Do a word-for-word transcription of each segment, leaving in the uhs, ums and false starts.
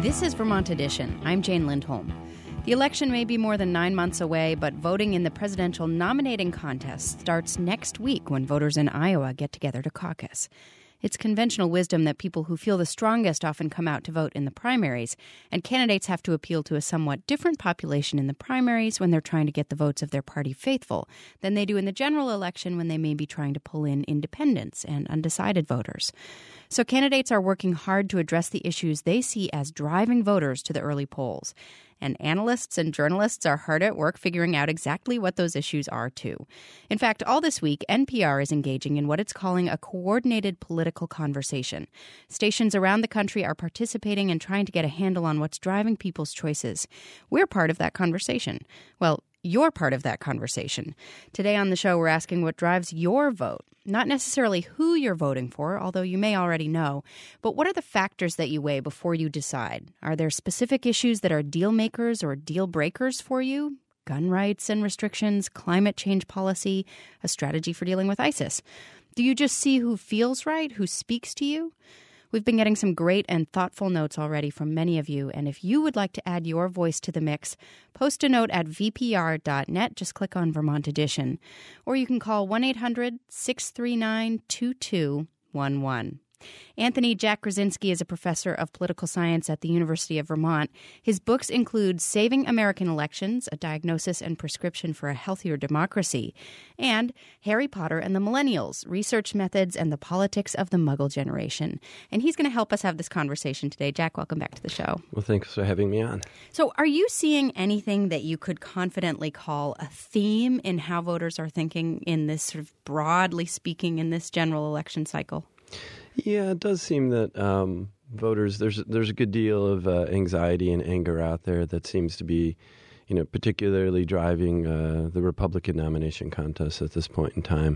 This is Vermont Edition. I'm Jane Lindholm. The election may be more than nine months away, but voting in the presidential nominating contest starts next week when voters in Iowa get together to caucus. It's conventional wisdom that people who feel the strongest often come out to vote in the primaries, and candidates have to appeal to a somewhat different population in the primaries when they're trying to get the votes of their party faithful than they do in the general election when they may be trying to pull in independents and undecided voters. So candidates are working hard to address the issues they see as driving voters to the early polls. And analysts and journalists are hard at work figuring out exactly what those issues are, too. In fact, all this week, N P R is engaging in what it's calling a coordinated political conversation. Stations around the country are participating and trying to get a handle on what's driving people's choices. We're part of that conversation. Well, you're part of that conversation. Today on the show, we're asking what drives your vote. Not necessarily who you're voting for, although you may already know, but what are the factors that you weigh before you decide? Are there specific issues that are deal makers or deal breakers for you? Gun rights and restrictions, climate change policy, a strategy for dealing with ISIS. Do you just see who feels right, who speaks to you? We've been getting some great and thoughtful notes already from many of you, and if you would like to add your voice to the mix, post a note at v p r dot net. Just click on Vermont Edition. Or you can call one eight hundred six three nine two two one one. Anthony Jack Krasinski is a professor of political science at the University of Vermont. His books include Saving American Elections, A Diagnosis and Prescription for a Healthier Democracy, and Harry Potter and the Millennials, Research Methods and the Politics of the Muggle Generation. And he's going to help us have this conversation today. Jack, welcome back to the show. Well, thanks for having me on. So are you seeing anything that you could confidently call a theme in how voters are thinking in this sort of broadly speaking in this general election cycle? Yeah, it does seem that um, voters, there's there's a good deal of uh, anxiety and anger out there that seems to be, you know, particularly driving uh, the Republican nomination contest at this point in time.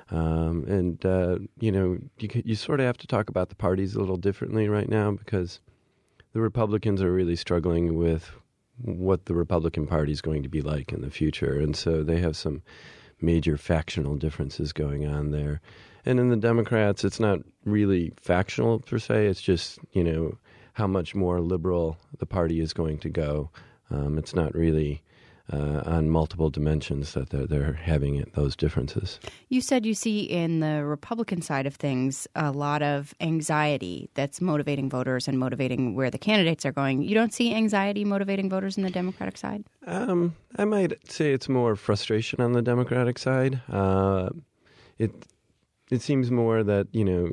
Um, and, uh, you know, you, you sort of have to talk about the parties a little differently right now because the Republicans are really struggling with what the Republican Party is going to be like in the future. And so they have some major factional differences going on there. And in the Democrats, it's not really factional per se. It's just, you know, how much more liberal the party is going to go. Um, it's not really uh, on multiple dimensions that they're, they're having it, those differences. You said you see in the Republican side of things a lot of anxiety that's motivating voters and motivating where the candidates are going. You don't see anxiety motivating voters in the Democratic side? Um, I might say it's more frustration on the Democratic side. Uh, it It seems more that, you know,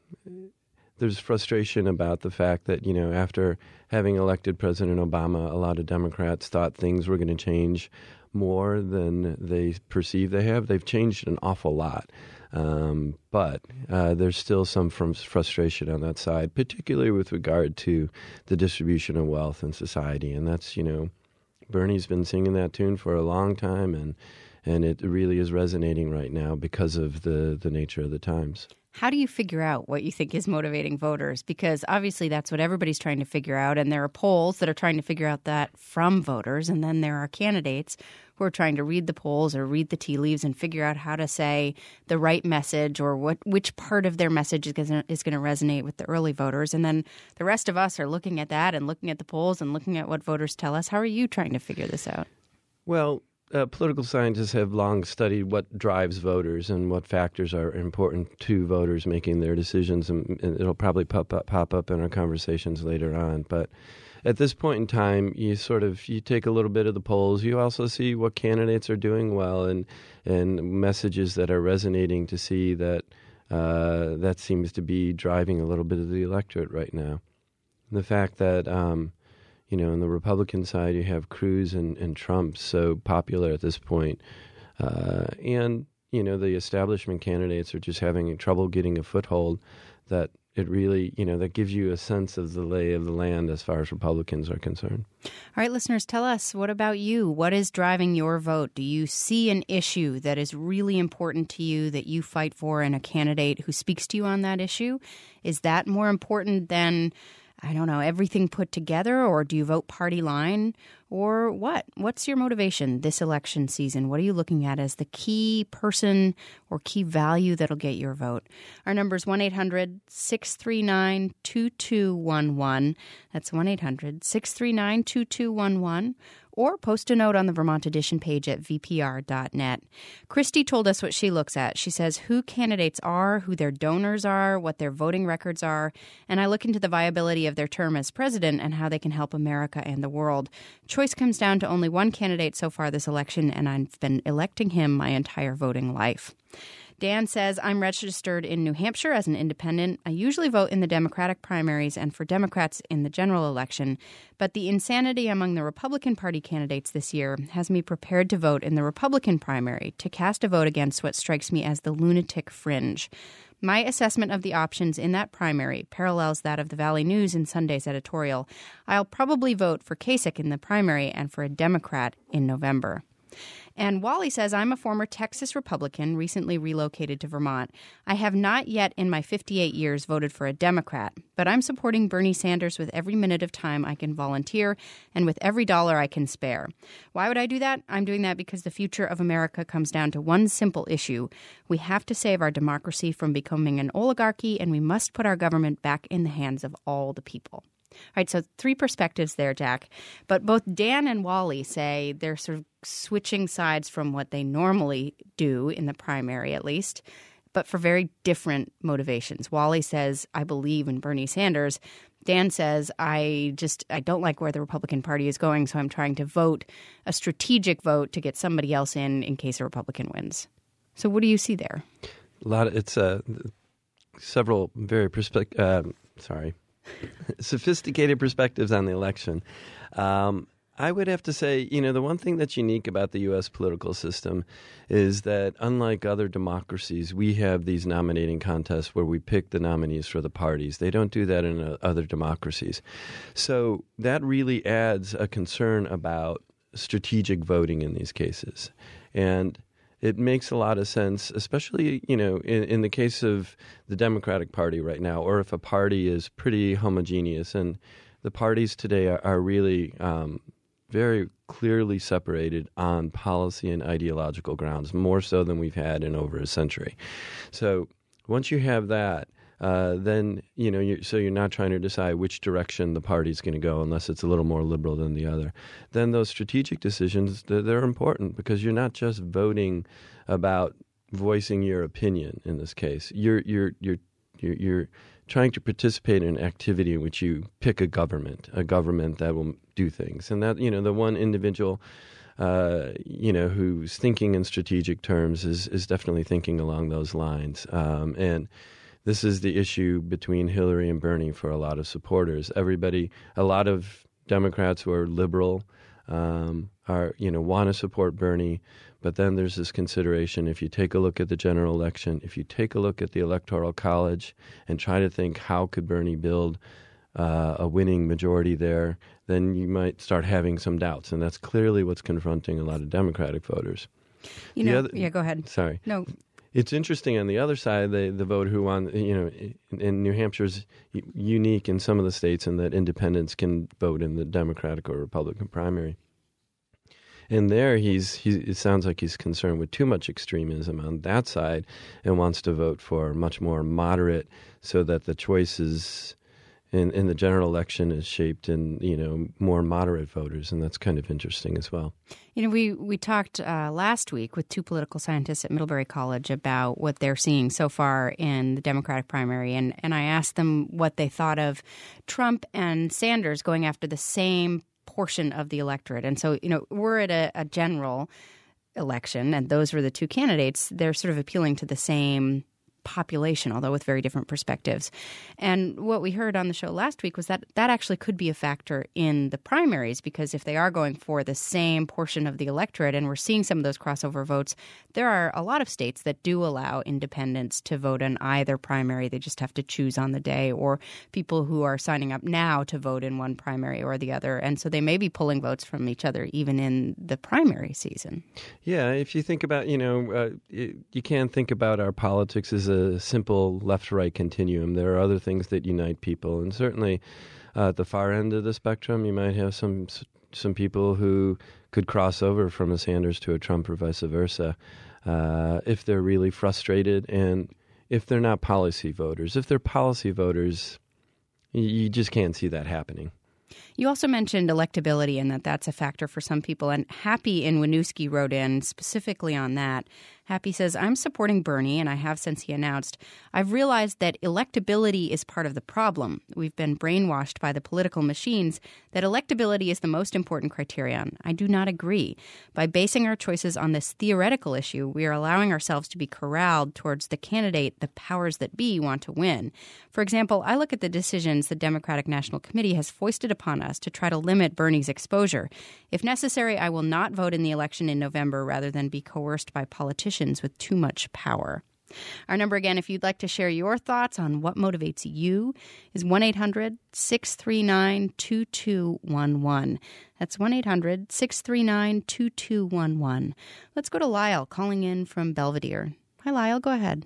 there's frustration about the fact that, you know, after having elected President Obama, a lot of Democrats thought things were going to change more than they perceive they have. They've changed an awful lot. Um, but uh, there's still some from frustration on that side, particularly with regard to the distribution of wealth in society. And that's, you know, Bernie's been singing that tune for a long time, and And it really is resonating right now because of the, the nature of the times. How do you figure out what you think is motivating voters? Because obviously that's what everybody's trying to figure out. And there are polls that are trying to figure out that from voters. And then there are candidates who are trying to read the polls or read the tea leaves and figure out how to say the right message or what which part of their message is going is going to resonate with the early voters. And then the rest of us are looking at that and looking at the polls and looking at what voters tell us. How are you trying to figure this out? Well, Uh, political scientists have long studied what drives voters and what factors are important to voters making their decisions, and, and it'll probably pop up, pop up in our conversations later on. But at this point in time, you sort of you take a little bit of the polls. You also see what candidates are doing well and and messages that are resonating to see that uh, that seems to be driving a little bit of the electorate right now. The fact that um, You know, on the Republican side, you have Cruz and, and Trump so popular at this point. Uh, and, you know, the establishment candidates are just having trouble getting a foothold that it really, you know, that gives you a sense of the lay of the land as far as Republicans are concerned. All right, listeners, tell us, what about you? What is driving your vote? Do you see an issue that is really important to you that you fight for and a candidate who speaks to you on that issue? Is that more important than I don't know, everything put together, or do you vote party line, or what? What's your motivation this election season? What are you looking at as the key person or key value that'll get your vote? Our number is one eight hundred six three nine two two one one. That's one eight hundred six three nine two two one one. Or post a note on the Vermont Edition page at v p r dot net. Christy told us what she looks at. She says who candidates are, who their donors are, what their voting records are, and I look into the viability of their term as president and how they can help America and the world. Choice comes down to only one candidate so far this election, and I've been electing him my entire voting life. Dan says, I'm registered in New Hampshire as an independent. I usually vote in the Democratic primaries and for Democrats in the general election. But the insanity among the Republican Party candidates this year has me prepared to vote in the Republican primary to cast a vote against what strikes me as the lunatic fringe. My assessment of the options in that primary parallels that of the Valley News in Sunday's editorial. I'll probably vote for Kasich in the primary and for a Democrat in November. And Wally says, I'm a former Texas Republican, recently relocated to Vermont. I have not yet in my fifty-eight years voted for a Democrat, but I'm supporting Bernie Sanders with every minute of time I can volunteer and with every dollar I can spare. Why would I do that? I'm doing that because the future of America comes down to one simple issue. We have to save our democracy from becoming an oligarchy, and we must put our government back in the hands of all the people. All right, so three perspectives there, Jack. But both Dan and Wally say they're sort of switching sides from what they normally do in the primary, at least, but for very different motivations. Wally says, I believe in Bernie Sanders. Dan says, I just I don't like where the Republican Party is going, so I'm trying to vote a strategic vote to get somebody else in in case a Republican wins. So what do you see there? A lot of it's uh, several very perspective. Uh, sorry. sophisticated perspectives on the election. Um, I would have to say, you know, the one thing that's unique about the U S political system is that unlike other democracies, we have these nominating contests where we pick the nominees for the parties. They don't do that in uh, other democracies. So that really adds a concern about strategic voting in these cases. And it makes a lot of sense, especially, you know, in, in the case of the Democratic Party right now, or if a party is pretty homogeneous. And the parties today are, are really um, very clearly separated on policy and ideological grounds, more so than we've had in over a century. So once you have that, uh, then, you know, you're, so you're not trying to decide which direction the party's going to go unless it's a little more liberal than the other. Then those strategic decisions, they're, they're important because you're not just voting about voicing your opinion in this case. You're, you're, you're, you're, you're trying to participate in an activity in which you pick a government, a government that will do things. And that, you know, the one individual uh, you know, who's thinking in strategic terms is, is definitely thinking along those lines. Um, and this is the issue between Hillary and Bernie for a lot of supporters. Everybody, a lot of Democrats who are liberal um, are, you know, want to support Bernie. But then there's this consideration, if you take a look at the general election, if you take a look at the Electoral College and try to think how could Bernie build uh, a winning majority there, then you might start having some doubts. And that's clearly what's confronting a lot of Democratic voters. You know, other, yeah, go ahead. Sorry. No. It's interesting on the other side, the, the vote who won, you know, in, in New Hampshire's unique in some of the states in that independents can vote in the Democratic or Republican primary. And there, he's he, it sounds like he's concerned with too much extremism on that side and wants to vote for much more moderate so that the choices in, in the general election is shaped in, you know, more moderate voters. And that's kind of interesting as well. You know, we, we talked uh, last week with two political scientists at Middlebury College about what they're seeing so far in the Democratic primary. And, and I asked them what they thought of Trump and Sanders going after the same portion of the electorate. And so, you know, we're at a, a general election, and those were the two candidates. They're sort of appealing to the same population, although with very different perspectives. And what we heard on the show last week was that that actually could be a factor in the primaries, because if they are going for the same portion of the electorate, and we're seeing some of those crossover votes, there are a lot of states that do allow independents to vote in either primary. They just have to choose on the day, or people who are signing up now to vote in one primary or the other. And so they may be pulling votes from each other even in the primary season. Yeah, if you think about, you know, uh, you, you can think about our politics as a simple left-right continuum. There are other things that unite people, and certainly uh, at the far end of the spectrum, you might have some some people who could cross over from a Sanders to a Trump or vice versa uh, if they're really frustrated and if they're not policy voters. If they're policy voters, you just can't see that happening. You also mentioned electability and that that's a factor for some people. And Happy in Winooski wrote in specifically on that. Happy says, I'm supporting Bernie, and I have since he announced. I've realized that electability is part of the problem. We've been brainwashed by the political machines that electability is the most important criterion. I do not agree. By basing our choices on this theoretical issue, we are allowing ourselves to be corralled towards the candidate the powers that be want to win. For example, I look at the decisions the Democratic National Committee has foisted upon us to try to limit Bernie's exposure. If necessary, I will not vote in the election in November rather than be coerced by politicians with too much power. Our number again, if you'd like to share your thoughts on what motivates you, is one eight hundred six three nine two two one one. That's one eight hundred six three nine two two one one. Let's go to Lyle calling in from Belvedere. Hi, Lyle. Go ahead.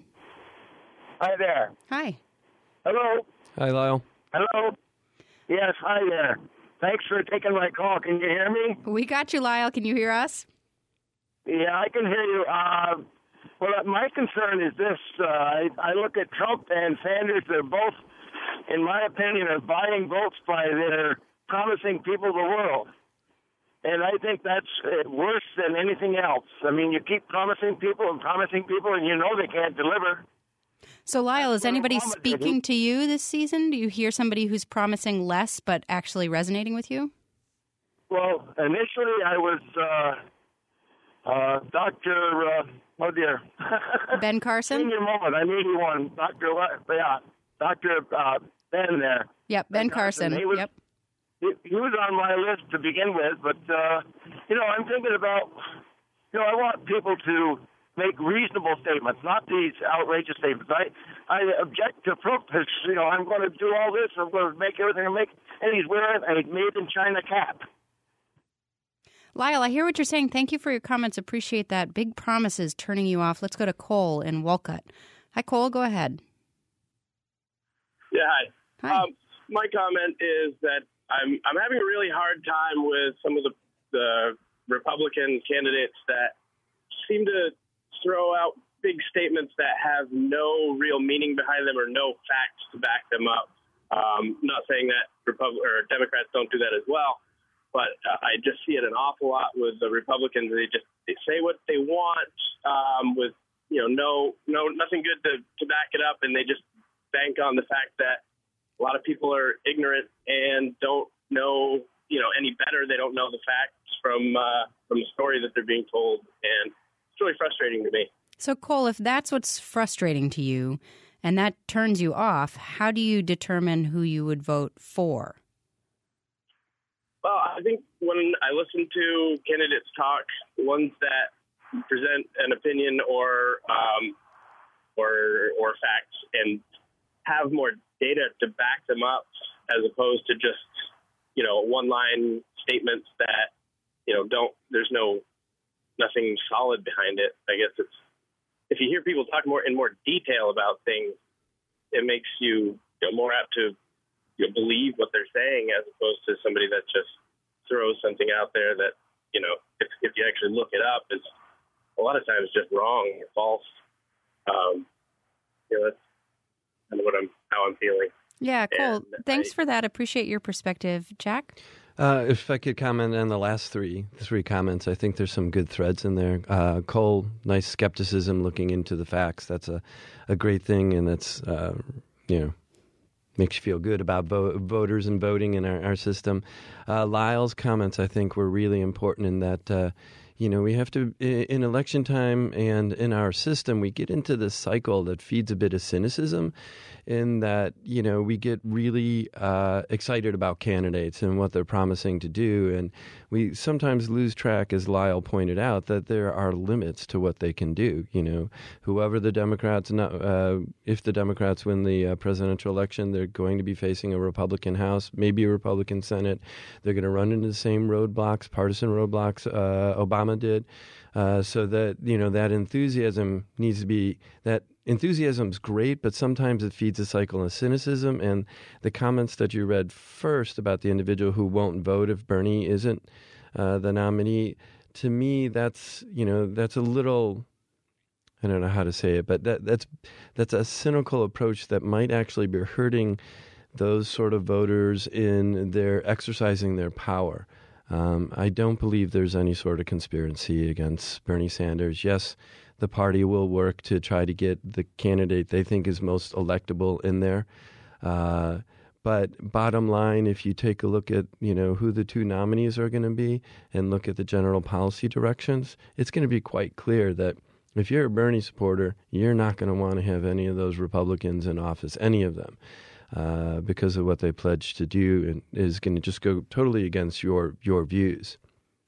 Hi there. Hi. Hello. Hi, Lyle. Hello. Yes, hi there. Thanks for taking my call. Can you hear me? We got you, Lyle. Can you hear us? Yeah, I can hear you. Uh, well, my concern is this. Uh, I, I look at Trump and Sanders. They're both, in my opinion, are buying votes by their promising people the world. And I think that's uh, worse than anything else. I mean, you keep promising people and promising people, and you know they can't deliver. So, Lyle, is anybody speaking to you this season? Do you hear somebody who's promising less but actually resonating with you? Well, initially I was uh, uh, Doctor Uh, oh, dear. Ben Carson? Senior moment. I'm eighty-one. Doctor Yeah, Doctor Uh, Ben there. Yep, Ben, ben Carson. Carson. He was, yep. He, he was on my list to begin with, but, uh, you know, I'm thinking about, you know, I want people to make reasonable statements, not these outrageous statements. I, I object to Trump as, you know, I'm going to do all this, I'm going to make everything I make, and he's wearing a made-in-China cap. Lyle, I hear what you're saying. Thank you for your comments. Appreciate that. Big promises turning you off. Let's go to Cole in Walcott. Hi, Cole. Go ahead. Yeah, hi. Hi. Um, my comment is that I'm I'm having a really hard time with some of the, the Republican candidates that seem to throw out big statements that have no real meaning behind them or no facts to back them up. Um, not saying that Repub- or Democrats don't do that as well, but uh, I just see it an awful lot with the Republicans. They just they say what they want um, with you know no no nothing good to, to back it up, and they just bank on the fact that a lot of people are ignorant and don't know you know any better. They don't know the facts from uh, from the story that they're being told, and it's really frustrating to me. So, Cole, if that's what's frustrating to you and that turns you off, how do you determine who you would vote for? Well, I think when I listen to candidates talk, ones that present an opinion or um, or or facts and have more data to back them up, as opposed to just you know one-line statements that you know don't. There's no nothing solid behind it. I guess it's if you hear people talk more in more detail about things, it makes you, you know, more apt to you know, believe what they're saying, as opposed to somebody that just throws something out there that, you know, if, if you actually look it up, is a lot of times just wrong or false. Um, you know, that's kind of what I'm, how I'm feeling. Yeah, Cole, and thanks I, for that. Appreciate your perspective. Jack? Uh, if I could comment on the last three three comments, I think there's some good threads in there. Uh, Cole, nice skepticism, looking into the facts. That's a, a great thing, and that's uh, you know makes you feel good about vo- voters and voting in our, our system. Uh, Lyle's comments, I think, were really important in that. Uh, You know, we have to, in election time and in our system, we get into this cycle that feeds a bit of cynicism in that, you know, we get really uh, excited about candidates and what they're promising to do. And we sometimes lose track, as Lyle pointed out, that there are limits to what they can do. You know, whoever the Democrats, uh, if the Democrats win the uh, presidential election, they're going to be facing a Republican House, maybe a Republican Senate. They're going to run into the same roadblocks, partisan roadblocks uh, Obama Obama did. Uh, so that, you know, that enthusiasm needs to be, that enthusiasm's great, but sometimes it feeds a cycle of cynicism. And the comments that you read first about the individual who won't vote if Bernie isn't uh, the nominee, to me, that's, you know, that's a little, I don't know how to say it, but that that's that's a cynical approach that might actually be hurting those sort of voters in their exercising their power. Um, I don't believe there's any sort of conspiracy against Bernie Sanders. Yes, the party will work to try to get the candidate they think is most electable in there. Uh, but bottom line, if you take a look at, you know, who the two nominees are going to be and look at the general policy directions, it's going to be quite clear that if you're a Bernie supporter, you're not going to want to have any of those Republicans in office, any of them. Uh, because of what they pledged to do, and is going to just go totally against your your views.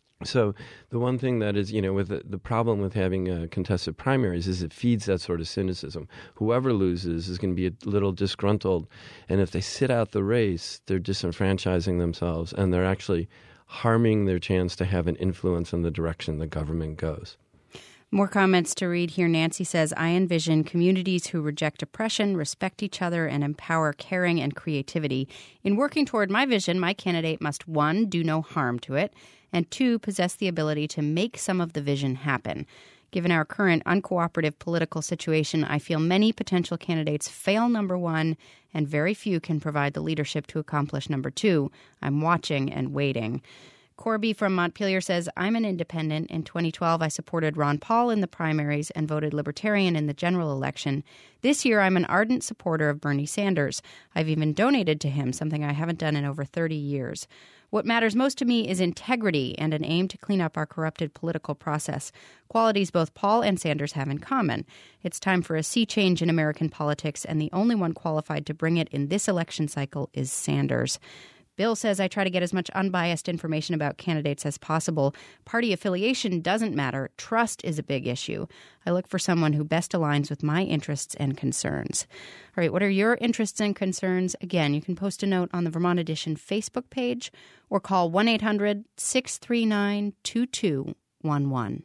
So the one thing that is, you know, with the, the problem with having uh, contested primaries is it feeds that sort of cynicism. Whoever loses is going to be a little disgruntled, and if they sit out the race, they're disenfranchising themselves, and they're actually harming their chance to have an influence in the direction the government goes. More comments to read here. Nancy says, I envision communities who reject oppression, respect each other, and empower caring and creativity. In working toward my vision, my candidate must, one, do no harm to it, and two, possess the ability to make some of the vision happen. Given our current uncooperative political situation, I feel many potential candidates fail number one, and very few can provide the leadership to accomplish number two. I'm watching and waiting. Corby from Montpelier says, I'm an independent. In twenty twelve, I supported Ron Paul in the primaries and voted Libertarian in the general election. This year, I'm an ardent supporter of Bernie Sanders. I've even donated to him, something I haven't done in over thirty years. What matters most to me is integrity and an aim to clean up our corrupted political process, qualities both Paul and Sanders have in common. It's time for a sea change in American politics, and the only one qualified to bring it in this election cycle is Sanders. Bill says, I try to get as much unbiased information about candidates as possible. Party affiliation doesn't matter. Trust is a big issue. I look for someone who best aligns with my interests and concerns. All right, what are your interests and concerns? Again, you can post a note on the Vermont Edition Facebook page or call one eight hundred six three nine two two one one.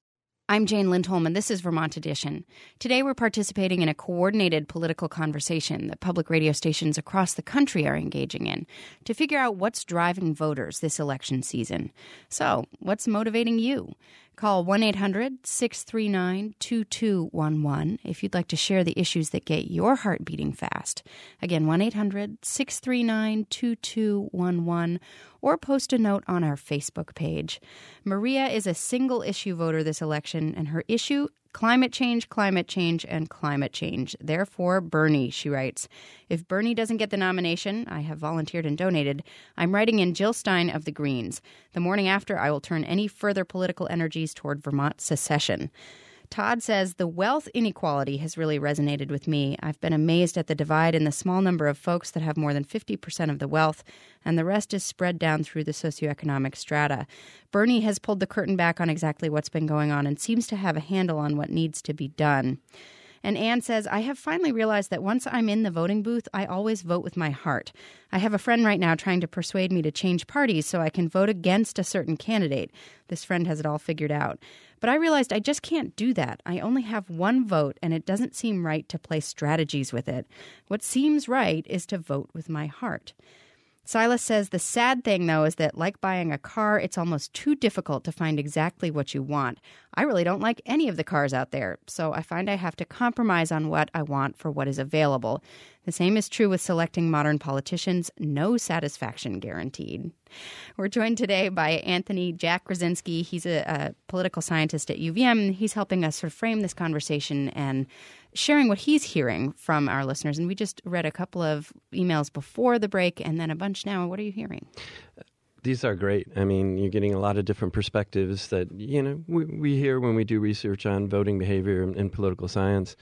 I'm Jane Lindholm, and this is Vermont Edition. Today we're participating in a coordinated political conversation that public radio stations across the country are engaging in to figure out what's driving voters this election season. So, what's motivating you? Call one eight hundred six three nine two two one one if you'd like to share the issues that get your heart beating fast. Again, one eight hundred six three nine two two one one, or post a note on our Facebook page. Maria is a single-issue voter this election, and her issue, climate change, climate change, and climate change. Therefore, Bernie, she writes. If Bernie doesn't get the nomination, I have volunteered and donated, I'm writing in Jill Stein of the Greens. The morning after, I will turn any further political energies toward Vermont secession. Todd says, the wealth inequality has really resonated with me. I've been amazed at the divide in the small number of folks that have more than fifty percent of the wealth, and the rest is spread down through the socioeconomic strata. Bernie has pulled the curtain back on exactly what's been going on and seems to have a handle on what needs to be done. And Anne says, I have finally realized that once I'm in the voting booth, I always vote with my heart. I have a friend right now trying to persuade me to change parties so I can vote against a certain candidate. This friend has it all figured out. But I realized I just can't do that. I only have one vote, and it doesn't seem right to play strategies with it. What seems right is to vote with my heart. Silas says the sad thing, though, is that like buying a car, it's almost too difficult to find exactly what you want. I really don't like any of the cars out there, so I find I have to compromise on what I want for what is available. The same is true with selecting modern politicians. No satisfaction guaranteed. We're joined today by Anthony Jack Krasinski. He's a, a political scientist at U V M. He's helping us sort of frame this conversation and sharing what he's hearing from our listeners. And we just read a couple of emails before the break and then a bunch now. What are you hearing? These are great. I mean, you're getting a lot of different perspectives that, you know, we, we hear when we do research on voting behavior and, and political science.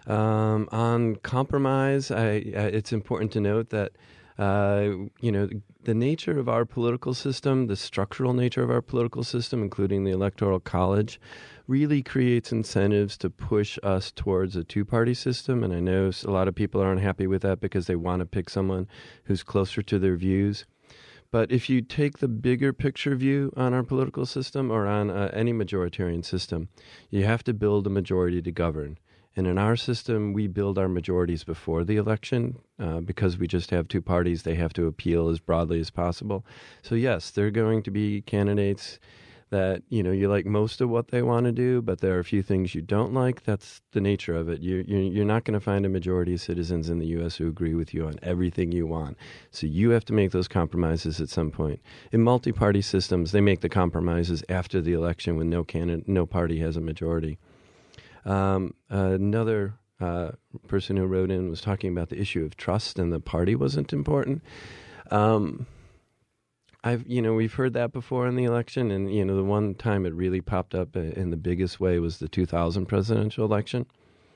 Um, on compromise, I, I, it's important to note that, uh, you know, the nature of our political system, the structural nature of our political system, including the Electoral College, really creates incentives to push us towards a two-party system. And I know a lot of people aren't happy with that because they want to pick someone who's closer to their views. But if you take the bigger picture view on our political system or on uh, any majoritarian system, you have to build a majority to govern. And in our system, we build our majorities before the election uh, because we just have two parties. They have to appeal as broadly as possible. So, yes, there are going to be candidates that, you know, you like most of what they want to do, but there are a few things you don't like. That's the nature of it. You, you, you're not going to find a majority of citizens in the U S who agree with you on everything you want. So you have to make those compromises at some point. In multi-party systems, they make the compromises after the election when no candidate, no party has a majority. Um, uh, another uh, person who wrote in was talking about the issue of trust and the party wasn't important. Um, I've, you know, we've heard that before in the election, and, you know, the one time it really popped up in the biggest way was the two thousand presidential election.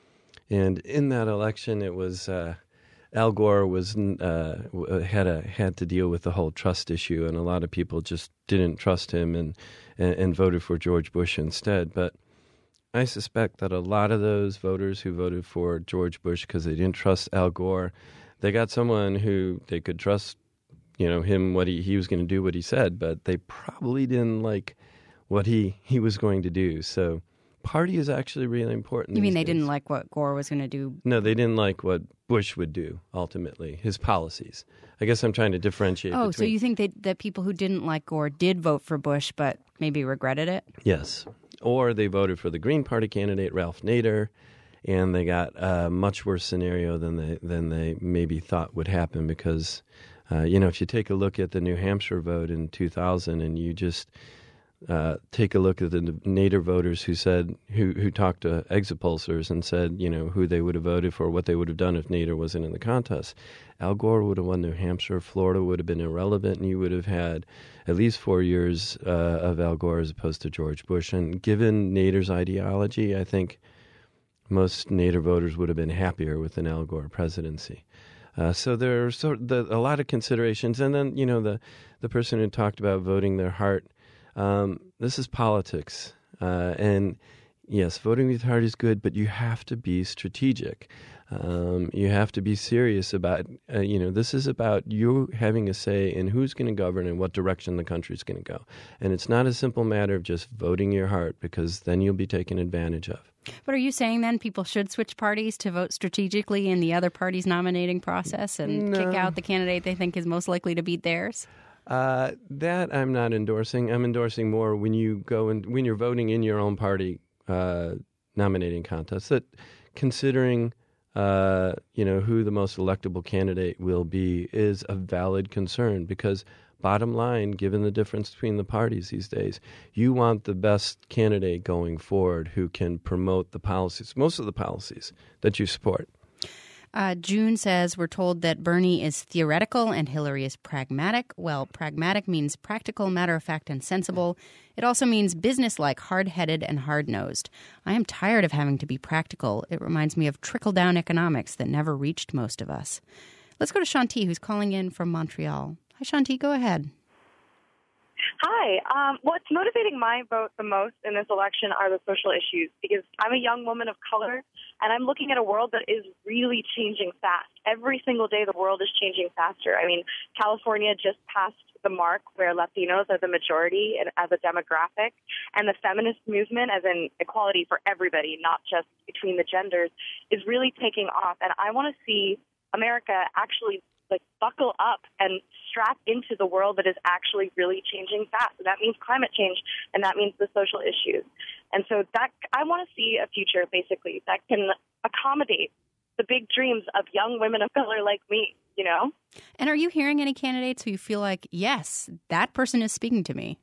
And in that election, it was uh, Al Gore was uh, had a had to deal with the whole trust issue, and a lot of people just didn't trust him and and, and voted for George Bush instead. But I suspect that a lot of those voters who voted for George Bush because they didn't trust Al Gore, they got someone who they could trust, you know, him, what he, he was going to do what he said, but they probably didn't like what he, he was going to do. So party is actually really important. You mean they days. didn't like what Gore was going to do? No, they didn't like what Bush would do, ultimately, his policies. I guess I'm trying to differentiate Oh, between... so you think that, that people who didn't like Gore did vote for Bush but maybe regretted it? Yes. Or they voted for the Green Party candidate, Ralph Nader, and they got a much worse scenario than they, than they maybe thought would happen because, uh, you know, if you take a look at the New Hampshire vote in two thousand and you just uh, take a look at the Nader voters who said, who, who talked to exit pollsters and said, you know, who they would have voted for, what they would have done if Nader wasn't in the contest. Al Gore would have won New Hampshire, Florida would have been irrelevant, and you would have had at least four years uh, of Al Gore as opposed to George Bush. And given Nader's ideology, I think most Nader voters would have been happier with an Al Gore presidency. Uh, so there are sort of the, a lot of considerations. And then, you know, the, the person who talked about voting their heart, um, this is politics. Uh, and yes, voting with your heart is good, but you have to be strategic. Um, you have to be serious about, uh, you know, this is about you having a say in who's going to govern and what direction the country's going to go. And it's not a simple matter of just voting your heart because then you'll be taken advantage of. But are you saying then people should switch parties to vote strategically in the other party's nominating process and No. kick out the candidate they think is most likely to beat theirs? Uh, that I'm not endorsing. I'm endorsing more when you go and when you're voting in your own party uh, nominating contest, that considering Uh, you know, who the most electable candidate will be is a valid concern because bottom line, given the difference between the parties these days, you want the best candidate going forward who can promote the policies, most of the policies that you support. Uh, June says we're told that Bernie is theoretical and Hillary is pragmatic. Well, pragmatic means practical, matter-of-fact, and sensible. It also means businesslike, hard-headed, and hard-nosed. I am tired of having to be practical. It reminds me of trickle-down economics that never reached most of us. Let's go to Shanti, who's calling in from Montreal. Hi, Shanti. Go ahead. Hi. Um, what's motivating my vote the most in this election are the social issues, because I'm a young woman of color, and I'm looking at a world that is really changing fast. Every single day, the world is changing faster. I mean, California just passed the mark where Latinos are the majority as a demographic, and the feminist movement, as in equality for everybody, not just between the genders, is really taking off. And I want to see America actually like buckle up and strap into the world that is actually really changing fast. And that means climate change, and that means the social issues. And so that I want to see a future, basically, that can accommodate the big dreams of young women of color like me, you know? And are you hearing any candidates who you feel like, yes, that person is speaking to me?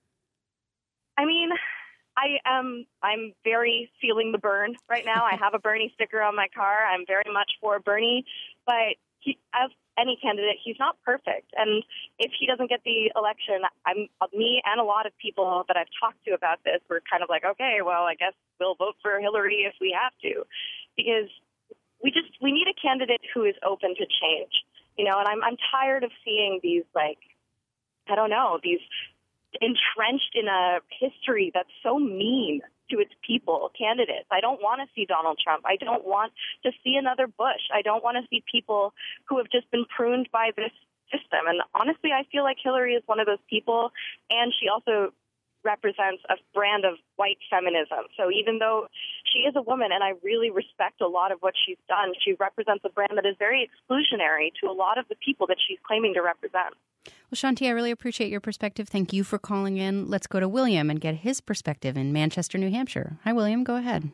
I mean, I am, I'm very feeling the burn right now. I have a Bernie sticker on my car. I'm very much for Bernie, but he, as any candidate, he's not perfect. And if he doesn't get the election, I'm me and a lot of people that I've talked to about this, we're kind of like, okay, well, I guess we'll vote for Hillary if we have to, because we just we need a candidate who is open to change, you know. And I'm I'm tired of seeing these like I don't know these entrenched in a history that's so mean to its people candidates. I don't want to see Donald Trump. I don't want to see another Bush. I don't want to see people who have just been pruned by this system. And honestly, I feel like Hillary is one of those people, and she also represents a brand of white feminism. So even though she is a woman, and I really respect a lot of what she's done, she represents a brand that is very exclusionary to a lot of the people that she's claiming to represent. Well, Shanti, I really appreciate your perspective. Thank you for calling in. Let's go to William and get his perspective in Manchester, New Hampshire. Hi, William. Go ahead.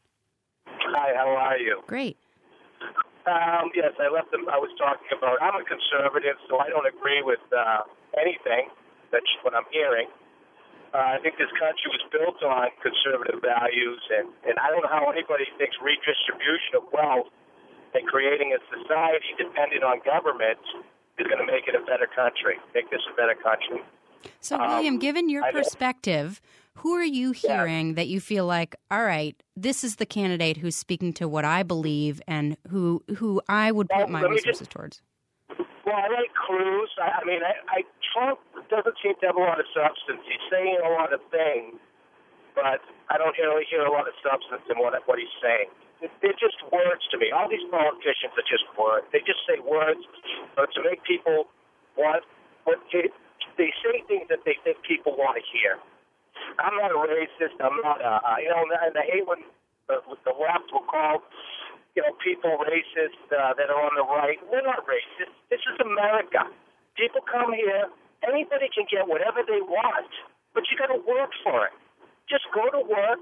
Hi, how are you? Great. Um, yes, I left them. I was talking about, I'm a conservative, so I don't agree with uh, anything that's what I'm hearing. Uh, I think this country was built on conservative values, and, and I don't know how anybody thinks redistribution of wealth and creating a society dependent on government is going to make it a better country, make this a better country. So, William, um, given your perspective, who are you hearing yeah. that you feel like, all right, this is the candidate who's speaking to what I believe and who who I would put well, my resources just, towards? Well, I like Cruz. I, I mean, I, I Trump doesn't seem to have a lot of substance. He's saying a lot of things, but I don't really hear a lot of substance in what what he's saying. They're just words to me. All these politicians are just words. They just say words uh, to make people want what they, they say things that they think people want to hear. I'm not a racist. I'm not a, uh, you know, and I hate when the, the left will call, you know, people racist uh, that are on the right. We're not racist. This is America. People come here. Anybody can get whatever they want, but you got to work for it. Just go to work,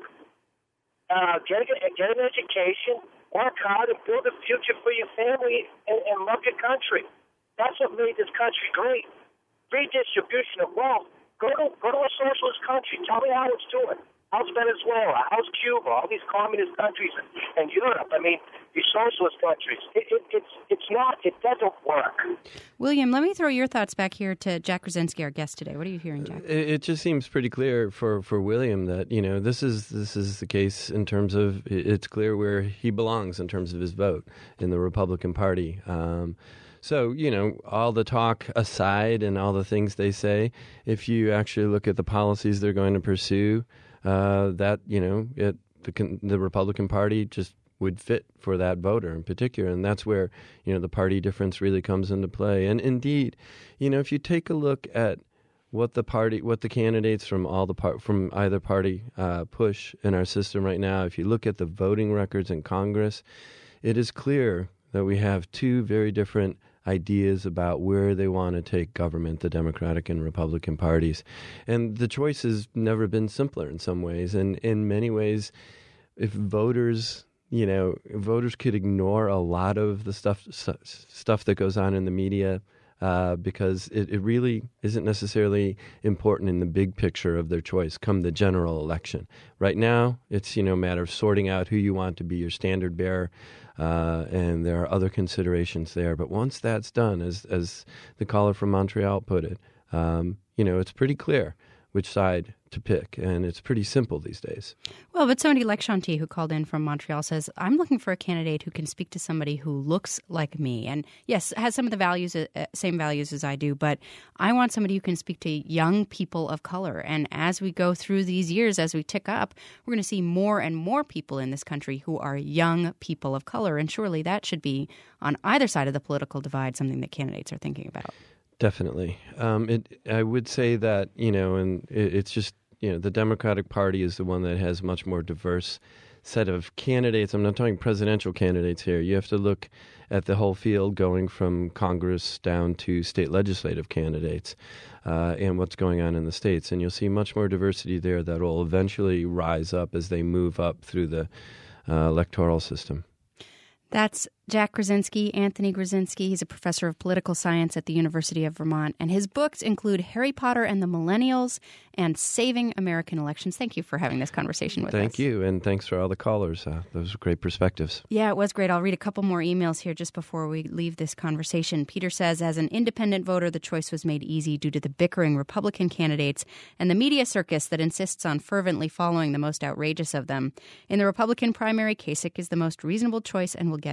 uh, get, a, get an education, work hard, and build a future for your family and, and love your country. That's what made this country great. Redistribution of wealth. Go to go to a socialist country. Tell me how it's doing. How's Venezuela? How's Cuba? All these communist countries and Europe. I mean, these socialist countries. It, it, it's it's not. It doesn't work. William, let me throw your thoughts back here to Jack Krasinski, our guest today. What are you hearing, Jack? It, it just seems pretty clear for, for William that, you know, this is this is the case in terms of it's clear where he belongs in terms of his vote in the Republican Party. Um, So, you know, all the talk aside and all the things they say, if you actually look at the policies they're going to pursue, uh, that, you know, it, the, the Republican Party just would fit for that voter in particular. And that's where, you know, the party difference really comes into play. And indeed, you know, if you take a look at what the party, what the candidates from all the part from either party uh, push in our system right now, if you look at the voting records in Congress, it is clear that we have two very different ideas about where they want to take government, the Democratic and Republican parties. And the choice has never been simpler in some ways. And in many ways, if voters, you know, voters could ignore a lot of the stuff stuff that goes on in the media uh, because it, it really isn't necessarily important in the big picture of their choice come the general election. Right now, it's, you know, a matter of sorting out who you want to be your standard bearer. Uh, and there are other considerations there. But once that's done, as as the caller from Montreal put it, um, you know, it's pretty clear which side to pick, and it's pretty simple these days. Well, but somebody like Shanti, who called in from Montreal, says, I'm looking for a candidate who can speak to somebody who looks like me. And yes, has some of the values, uh, same values as I do, but I want somebody who can speak to young people of color. And as we go through these years, as we tick up, we're going to see more and more people in this country who are young people of color. And surely that should be, on either side of the political divide, something that candidates are thinking about. Definitely. Um, it, I would say that, you know, and it, it's just, you know, the Democratic Party is the one that has much more diverse set of candidates. I'm not talking presidential candidates here. You have to look at the whole field going from Congress down to state legislative candidates uh, and what's going on in the states. And you'll see much more diversity there that will eventually rise up as they move up through the uh, electoral system. That's Jack Krasinski, Anthony Krasinski. He's a professor of political science at the University of Vermont. And his books include Harry Potter and the Millennials and Saving American Elections. Thank you for having this conversation with Thank us. Thank you. And thanks for all the callers. Uh, those were great perspectives. Yeah, it was great. I'll read a couple more emails here just before we leave this conversation. Peter says, as an independent voter, the choice was made easy due to the bickering Republican candidates and the media circus that insists on fervently following the most outrageous of them. In the Republican primary, Kasich is the most reasonable choice and will get my vote.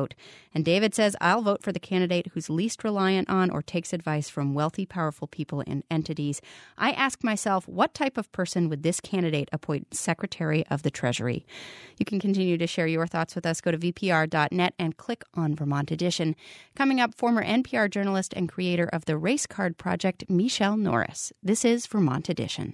vote. And David says, I'll vote for the candidate who's least reliant on or takes advice from wealthy, powerful people and entities. I ask myself, what type of person would this candidate appoint Secretary of the Treasury? You can continue to share your thoughts with us. Go to V P R dot net and click on Vermont Edition. Coming up, former N P R journalist and creator of the Race Card Project, Michele Norris. This is Vermont Edition.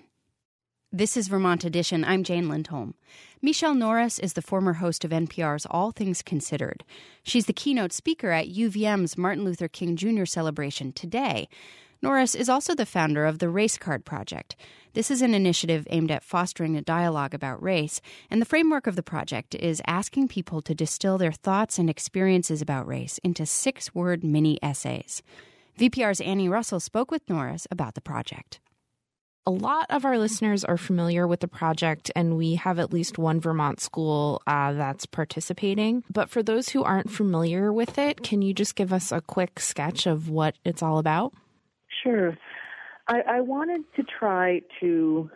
This is Vermont Edition. I'm Jane Lindholm. Michele Norris is the former host of N P R's All Things Considered. She's the keynote speaker at U V M's Martin Luther King Junior celebration today. Norris is also the founder of the Race Card Project. This is an initiative aimed at fostering a dialogue about race, and the framework of the project is asking people to distill their thoughts and experiences about race into six-word mini-essays. V P R's Annie Russell spoke with Norris about the project. A lot of our listeners are familiar with the project, and we have at least one Vermont school uh, that's participating. But for those who aren't familiar with it, can you just give us a quick sketch of what it's all about? Sure. I, I wanted to try to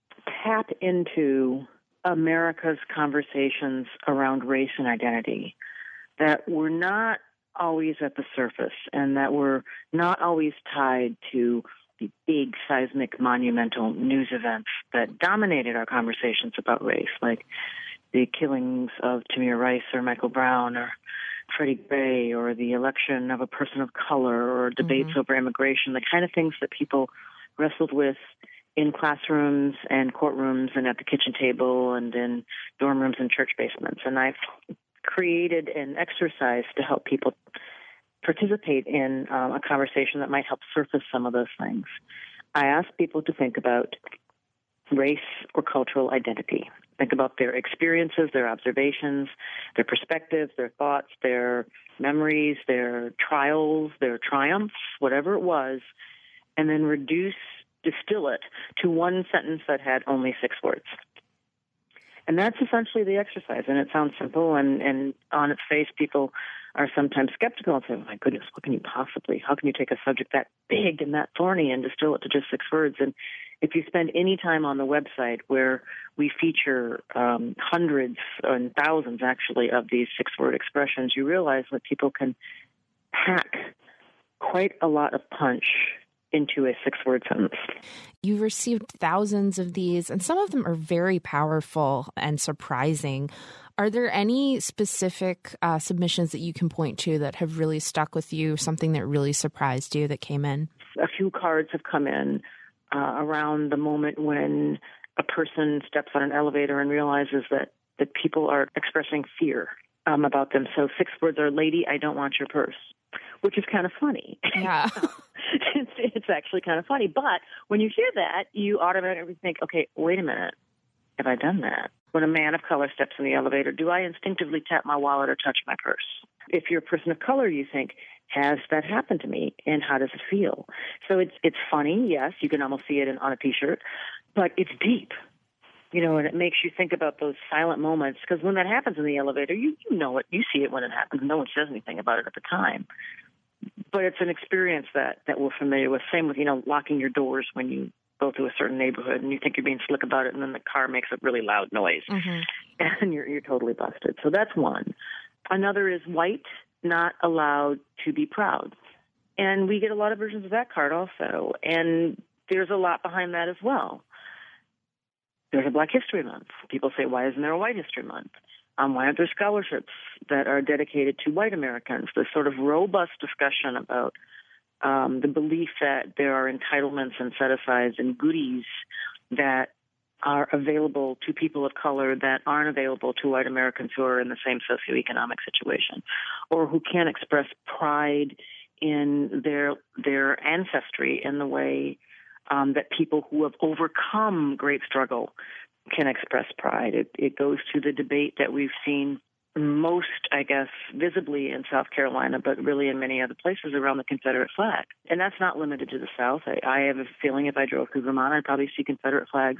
tap into America's conversations around race and identity that were not always at the surface and that were not always tied to the big seismic monumental news events that dominated our conversations about race, like the killings of Tamir Rice or Michael Brown or Freddie Gray, or the election of a person of color, or debates mm-hmm. over immigration, the kind of things that people wrestled with in classrooms and courtrooms and at the kitchen table and in dorm rooms and church basements. And I've created an exercise to help people participate in um, a conversation that might help surface some of those things. I ask people to think about race or cultural identity. Think about their experiences, their observations, their perspectives, their thoughts, their memories, their trials, their triumphs, whatever it was, and then reduce, distill it to one sentence that had only six words. And that's essentially the exercise. And it sounds simple, and, and on its face, people are sometimes skeptical and say, oh, my goodness, what can you possibly, how can you take a subject that big and that thorny and distill it to just six words? And if you spend any time on the website where we feature um, hundreds and thousands, actually, of these six-word expressions, you realize that people can pack quite a lot of punch into a six-word sentence. You've received thousands of these, and some of them are very powerful and surprising. Are there any specific uh, submissions that you can point to that have really stuck with you, something that really surprised you that came in? A few cards have come in uh, around the moment when a person steps on an elevator and realizes that, that people are expressing fear um, about them. So six words are, lady, I don't want your purse, which is kind of funny. Yeah. it's, it's actually kind of funny. But when you hear that, you automatically think, okay, wait a minute. Have I done that? When a man of color steps in the elevator, do I instinctively tap my wallet or touch my purse? If you're a person of color, you think, has that happened to me, and how does it feel? So it's it's funny, yes, you can almost see it in, on a T-shirt, but it's deep, you know, and it makes you think about those silent moments, because when that happens in the elevator, you, you know it, you see it when it happens, no one says anything about it at the time. But it's an experience that, that we're familiar with. Same with, you know, locking your doors when you go to a certain neighborhood and you think you're being slick about it, and then the car makes a really loud noise, mm-hmm. and you're you're totally busted. So that's one. Another is white, not allowed to be proud. And we get a lot of versions of that card also. And there's a lot behind that as well. There's a Black History Month. People say, why isn't there a White History Month? Um, why aren't there scholarships that are dedicated to white Americans? This sort of robust discussion about um, the belief that there are entitlements and set-asides and goodies that are available to people of color that aren't available to white Americans who are in the same socioeconomic situation, or who can't express pride in their their ancestry in the way um, that people who have overcome great struggle can express pride. It, it goes to the debate that we've seen most, I guess, visibly in South Carolina, but really in many other places around the Confederate flag. And that's not limited to the South. I, I have a feeling if I drove through Vermont, I'd probably see Confederate flags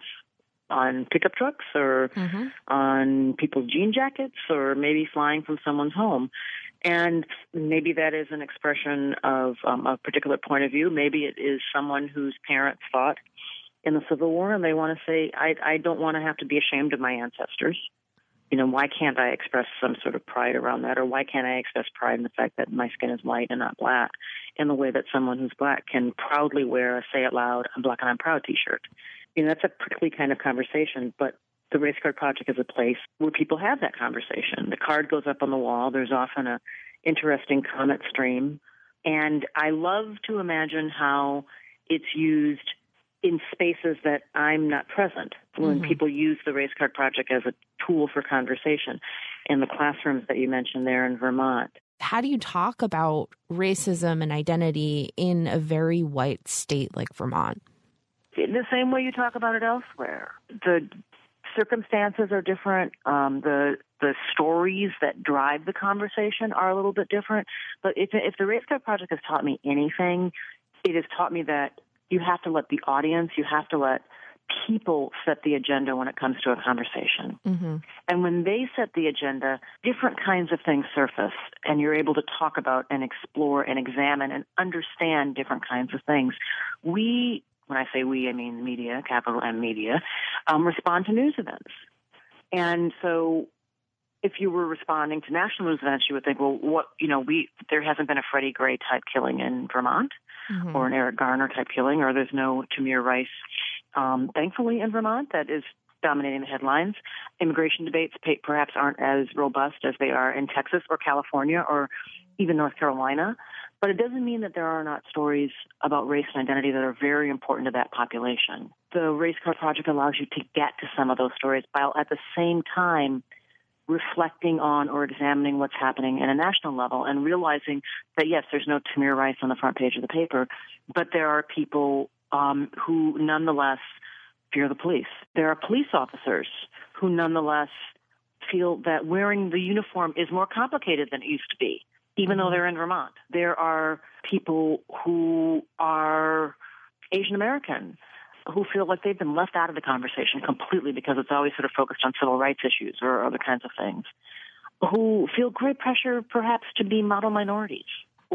on pickup trucks or mm-hmm. on people's jean jackets, or maybe flying from someone's home. And maybe that is an expression of um, a particular point of view. Maybe it is someone whose parents fought in the Civil War and they want to say, I, I don't want to have to be ashamed of my ancestors. You know, why can't I express some sort of pride around that? Or why can't I express pride in the fact that my skin is white and not black in the way that someone who's black can proudly wear a Say It Loud, I'm Black and I'm Proud t-shirt? You know, that's a prickly kind of conversation, but the Race Card Project is a place where people have that conversation. The card goes up on the wall. There's often a interesting comment stream. And I love to imagine how it's used in spaces that I'm not present, when mm-hmm. people use the Race Card Project as a tool for conversation in the classrooms that you mentioned there in Vermont. How do you talk about racism and identity in a very white state like Vermont? In the same way you talk about it elsewhere. The circumstances are different. Um, the the stories that drive the conversation are a little bit different. But if, if the Race Card Project has taught me anything, it has taught me that you have to let the audience, you have to let people set the agenda when it comes to a conversation. Mm-hmm. And when they set the agenda, different kinds of things surface, and you're able to talk about and explore and examine and understand different kinds of things. We, when I say we, I mean media, capital M media, um, respond to news events. And so if you were responding to national news events, you would think, well, what, you know, we, there hasn't been a Freddie Gray type killing in Vermont. Mm-hmm. Or an Eric Garner type killing, or there's no Tamir Rice, um, thankfully, in Vermont that is dominating the headlines. Immigration debates perhaps aren't as robust as they are in Texas or California or even North Carolina. But it doesn't mean that there are not stories about race and identity that are very important to that population. The Race Card Project allows you to get to some of those stories while at the same time reflecting on or examining what's happening at a national level and realizing that, yes, there's no Tamir Rice on the front page of the paper, but there are people um, who nonetheless fear the police. There are police officers who nonetheless feel that wearing the uniform is more complicated than it used to be, even though they're in Vermont. There are people who are Asian American who feel like they've been left out of the conversation completely because it's always sort of focused on civil rights issues or other kinds of things, who feel great pressure perhaps to be model minorities.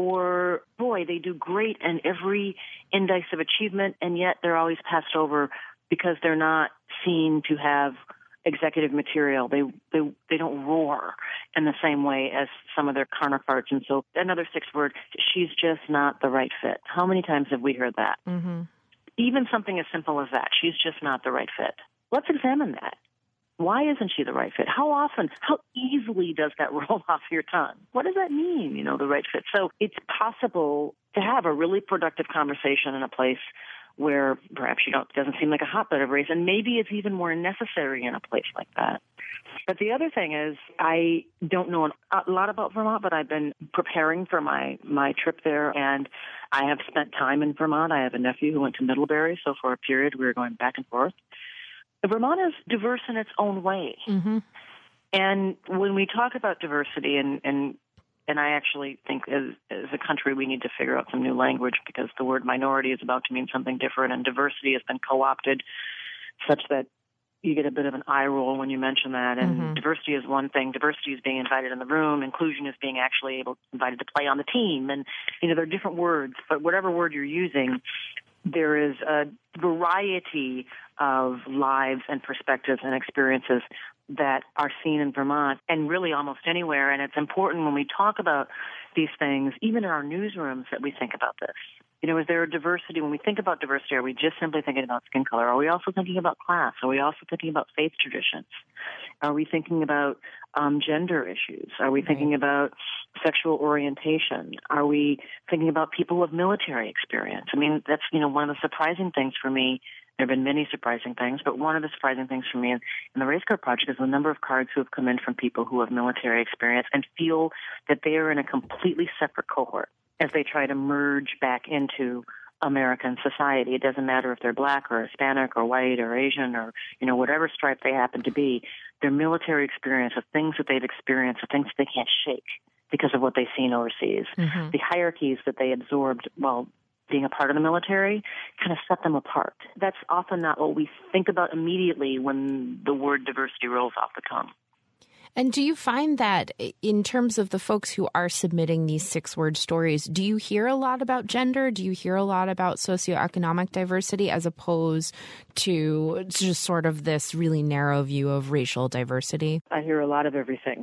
Or, boy, they do great in every index of achievement, and yet they're always passed over because they're not seen to have executive material. They they they don't roar in the same way as some of their counterparts. And so another sixth word, she's just not the right fit. How many times have we heard that? Mm-hmm. Even something as simple as that, she's just not the right fit. Let's examine that. Why isn't she the right fit? How often, how easily does that roll off your tongue? What does that mean, you know, the right fit? So it's possible to have a really productive conversation in a place where perhaps you don't, doesn't seem like a hotbed of race, and maybe it's even more necessary in a place like that. But the other thing is, I don't know a lot about Vermont, but I've been preparing for my, my trip there, and I have spent time in Vermont. I have a nephew who went to Middlebury, so for a period we were going back and forth. Vermont is diverse in its own way. Mm-hmm. And when we talk about diversity, and, and and I actually think as, as a country we need to figure out some new language, because the word minority is about to mean something different, and diversity has been co-opted such that you get a bit of an eye roll when you mention that. And mm-hmm. diversity is one thing. Diversity is being invited in the room. Inclusion is being actually able invited to play on the team. And, you know, there are different words, but whatever word you're using, there is a variety of lives and perspectives and experiences that are seen in Vermont and really almost anywhere. And it's important when we talk about these things, even in our newsrooms, that we think about this. You know, is there a diversity? When we think about diversity, are we just simply thinking about skin color? Are we also thinking about class? Are we also thinking about faith traditions? Are we thinking about um, gender issues? Are we thinking about sexual orientation? Are we thinking about people with military experience? I mean, that's, you know, one of the surprising things for me. There have been many surprising things, but one of the surprising things for me in, in the Race Card Project is the number of cards who have come in from people who have military experience and feel that they are in a completely separate cohort as they try to merge back into American society. It doesn't matter if they're black or Hispanic or white or Asian or, you know, whatever stripe they happen to be. Their military experience, the things that they've experienced, the things that they can't shake because of what they've seen overseas, mm-hmm. the hierarchies that they absorbed while being a part of the military kind of set them apart. That's often not what we think about immediately when the word diversity rolls off the tongue. And do you find that in terms of the folks who are submitting these six-word stories, do you hear a lot about gender? Do you hear a lot about socioeconomic diversity as opposed to just sort of this really narrow view of racial diversity? I hear a lot of everything.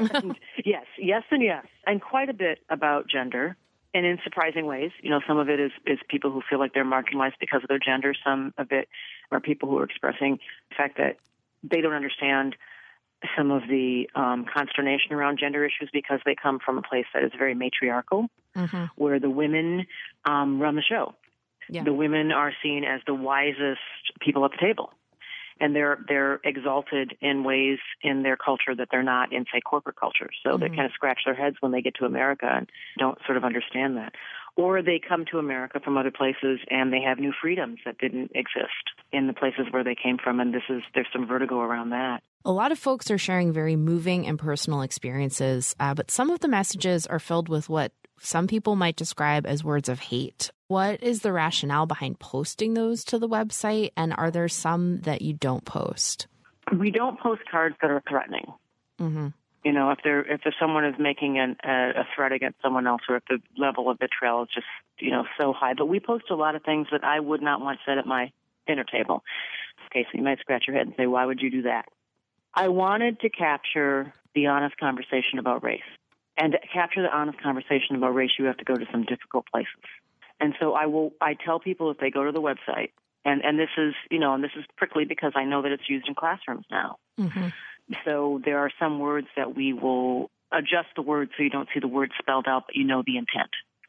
yes, yes and yes. And quite a bit about gender. And in surprising ways, you know, some of it is, is people who feel like they're marginalized because of their gender. Some of it are people who are expressing the fact that they don't understand some of the um, consternation around gender issues because they come from a place that is very matriarchal, mm-hmm. where the women um, run the show. Yeah. The women are seen as the wisest people at the table. And they're they're exalted in ways in their culture that they're not in, say, corporate culture. So mm-hmm. they kind of scratch their heads when they get to America and don't sort of understand that. Or they come to America from other places and they have new freedoms that didn't exist in the places where they came from. And this is there's some vertigo around that. A lot of folks are sharing very moving and personal experiences, uh, but some of the messages are filled with what some people might describe as words of hate. What is the rationale behind posting those to the website, and are there some that you don't post? We don't post cards that are threatening. Mm-hmm. You know, if there if there's someone is making an, a, a threat against someone else, or if the level of vitriol is just, you know, so high. But we post a lot of things that I would not want said at my dinner table. Okay, so you might scratch your head and say, why would you do that? I wanted to capture the honest conversation about race. And to capture the honest conversation about race, you have to go to some difficult places. And so I will, I tell people if they go to the website, and, and this is, you know, and this is prickly because I know that it's used in classrooms now. Mm-hmm. So there are some words that we will adjust the word so you don't see the word spelled out, but you know the intent.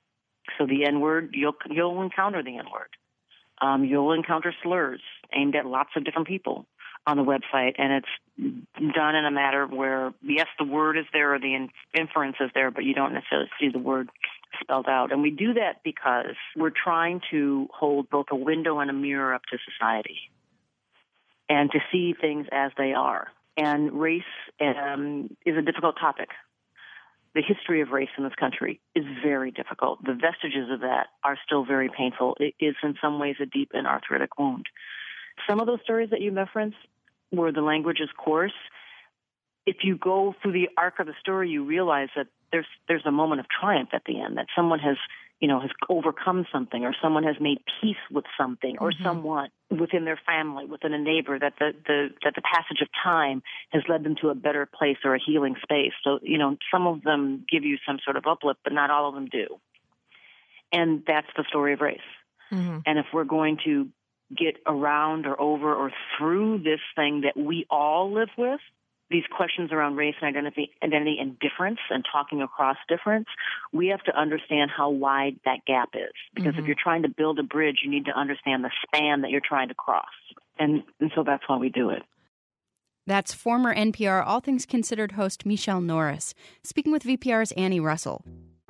So the N-word, you'll, you'll encounter the N-word. Um, you'll encounter slurs aimed at lots of different people on the website, and it's done in a matter where, yes, the word is there or the in- inference is there, but you don't necessarily see the word spelled out. And we do that because we're trying to hold both a window and a mirror up to society and to see things as they are. And race um, is a difficult topic. The history of race in this country is very difficult. The vestiges of that are still very painful. It is in some ways a deep and arthritic wound. Some of those stories that you reference, where the language is coarse, if you go through the arc of the story, you realize that there's there's a moment of triumph at the end, that someone has, you know, has overcome something, or someone has made peace with something, or mm-hmm. someone within their family, within a neighbor, that the, the that the passage of time has led them to a better place or a healing space. So, you know, some of them give you some sort of uplift, but not all of them do. And that's the story of race. Mm-hmm. And if we're going to get around or over or through this thing that we all live with, these questions around race and identity, identity and difference and talking across difference, we have to understand how wide that gap is. Because mm-hmm. if you're trying to build a bridge, you need to understand the span that you're trying to cross. And, and so that's why we do it. That's former N P R All Things Considered host Michelle Norris, speaking with V P R's Annie Russell.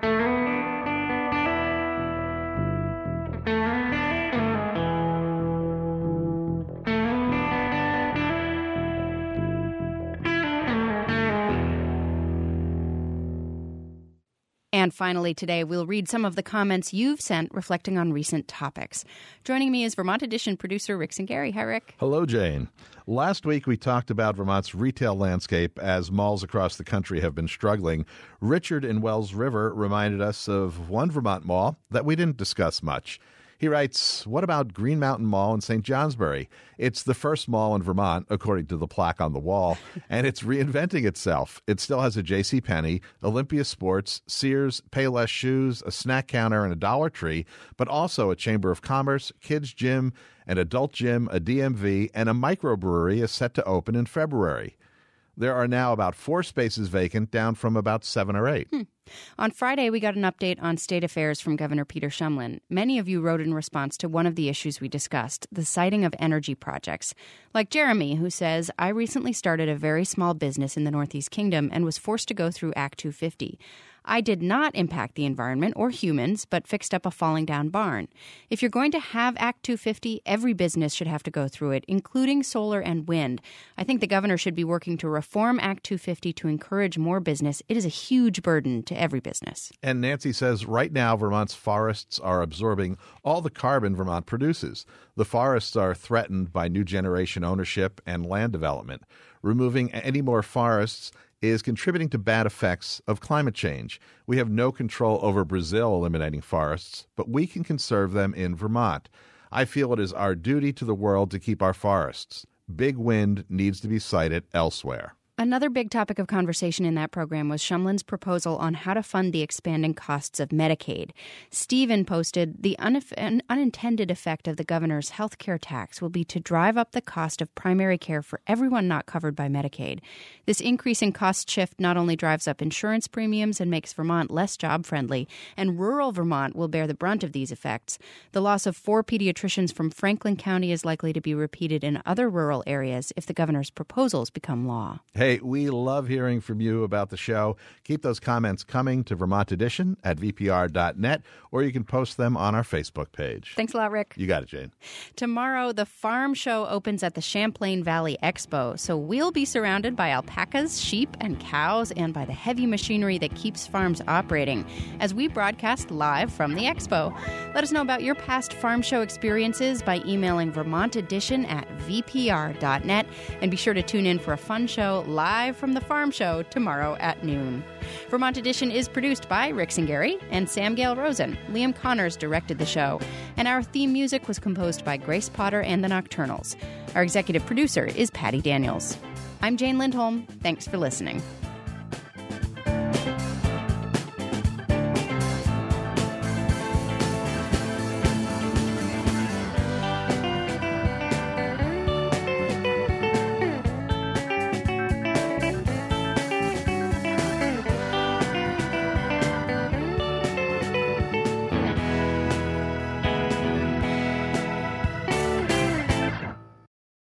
And finally today, we'll read some of the comments you've sent reflecting on recent topics. Joining me is Vermont Edition producer Rick Singari. Hi, Rick. Hello, Jane. Last week, we talked about Vermont's retail landscape as malls across the country have been struggling. Richard in Wells River reminded us of one Vermont mall that we didn't discuss much. He writes, what about Green Mountain Mall in Saint Johnsbury? It's the first mall in Vermont, according to the plaque on the wall, and it's reinventing itself. It still has a JCPenney, Olympia Sports, Sears, Payless Shoes, a snack counter, and a Dollar Tree, but also a Chamber of Commerce, kids gym, an adult gym, a D M V, and a microbrewery is set to open in February. There are now about four spaces vacant, down from about seven or eight. Hmm. On Friday, we got an update on state affairs from Governor Peter Shumlin. Many of you wrote in response to one of the issues we discussed, the siting of energy projects. Like Jeremy, who says, I recently started a very small business in the Northeast Kingdom and was forced to go through Act two fifty. I did not impact the environment or humans, but fixed up a falling down barn. If you're going to have Act two fifty, every business should have to go through it, including solar and wind. I think the governor should be working to reform Act two fifty to encourage more business. It is a huge burden to every business. And Nancy says right now Vermont's forests are absorbing all the carbon Vermont produces. The forests are threatened by new generation ownership and land development. Removing any more forests is contributing to bad effects of climate change. We have no control over Brazil eliminating forests, but we can conserve them in Vermont. I feel it is our duty to the world to keep our forests. Big wind needs to be sited elsewhere. Another big topic of conversation in that program was Shumlin's proposal on how to fund the expanding costs of Medicaid. Stephen posted, the unif- un- unintended effect of the governor's health care tax will be to drive up the cost of primary care for everyone not covered by Medicaid. This increase in cost shift not only drives up insurance premiums and makes Vermont less job-friendly, and rural Vermont will bear the brunt of these effects. The loss of four pediatricians from Franklin County is likely to be repeated in other rural areas if the governor's proposals become law. Hey, we love hearing from you about the show. Keep those comments coming to Vermont Edition at V P R dot net, or you can post them on our Facebook page. Thanks a lot, Rick. You got it, Jane. Tomorrow, the Farm Show opens at the Champlain Valley Expo, so we'll be surrounded by alpacas, sheep, and cows, and by the heavy machinery that keeps farms operating as we broadcast live from the expo. Let us know about your past Farm Show experiences by emailing Vermont Edition at V P R dot net, and be sure to tune in for a fun show live from the Farm Show tomorrow at noon. Vermont Edition is produced by Rick Singari and Sam Gale Rosen. Liam Connors directed the show, and our theme music was composed by Grace Potter and the Nocturnals. Our executive producer is Patty Daniels. I'm Jane Lindholm. Thanks for listening.